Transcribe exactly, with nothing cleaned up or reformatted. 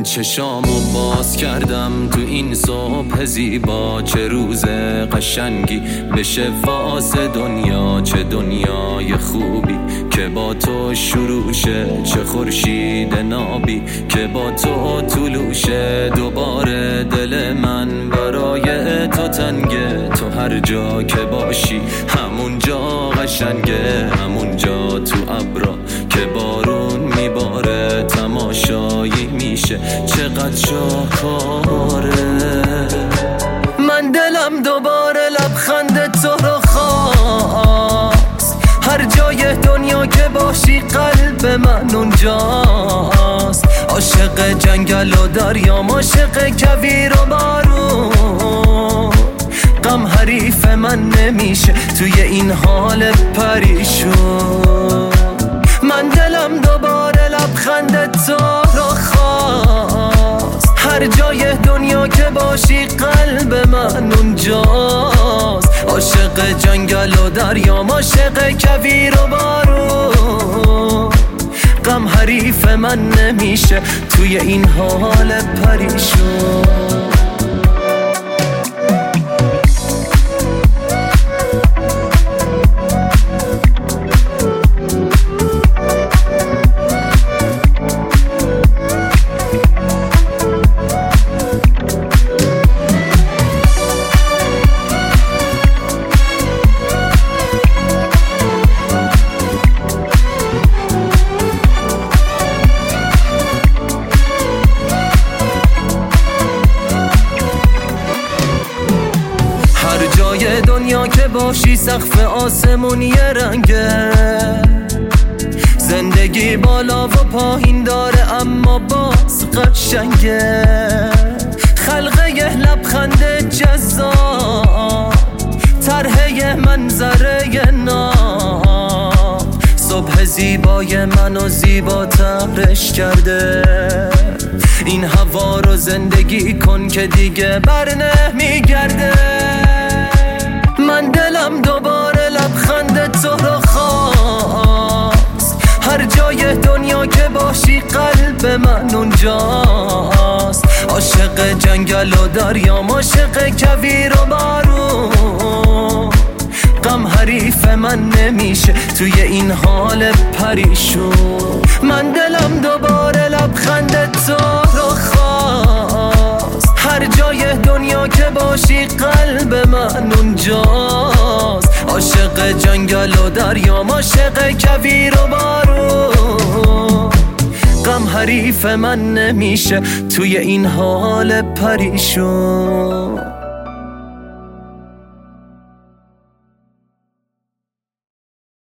من چشامو باز کردم تو این صبح زیبا، چه روز قشنگی بشه واسه دنیا. چه دنیای خوبی که با تو شروع شه، چه خورشید نابی که با تو طلوشه. دوباره دل من برای تو تنگه، تو هر جا که باشی همون جا قشنگه. همون جا تو ابرا که بارون میباره، تماشایی میشه چقدر شاهکاره. من دلم دوباره لبخند تو رو خواست، هر جای دنیا که باشی قلب من اونجاست. عاشق جنگل و دریام، عاشق کویر و بارون، غم حریف من نمیشه توی این حال پریشون. من دلم دوباره لبخند تو رو خواست، هر جای دنیا که باشی قلب من اونجاست. عاشق جنگل و دریام، عاشق کویر و بارون، غم حریف من نمیشه توی این حال پریشون. دنیا که باشی سقف آسمون یه رنگه، زندگی بالا و پایین داره اما باز قشنگه. خلقه یه لبخند جذاب، طرحه منظره ناب، صبح زیبای منو زیباترش کرده. این هوا رو زندگی کن که دیگه بر نمیگرده. من دلم دوباره لبخند تو رو خواست، هر جای دنیا که باشی قلب من اونجاست. عاشق جنگل و دریام، عاشق کویر و بارون، غم حریف من نمیشه توی این حال پریشون. من دلم دوباره لبخند تو رو خواست، هر جای دنیا که باشی قلب من اونجاست. عاشق جنگل و دریام، عاشق کویر و بارون، غم حریف من نمیشه توی این حال پریشون.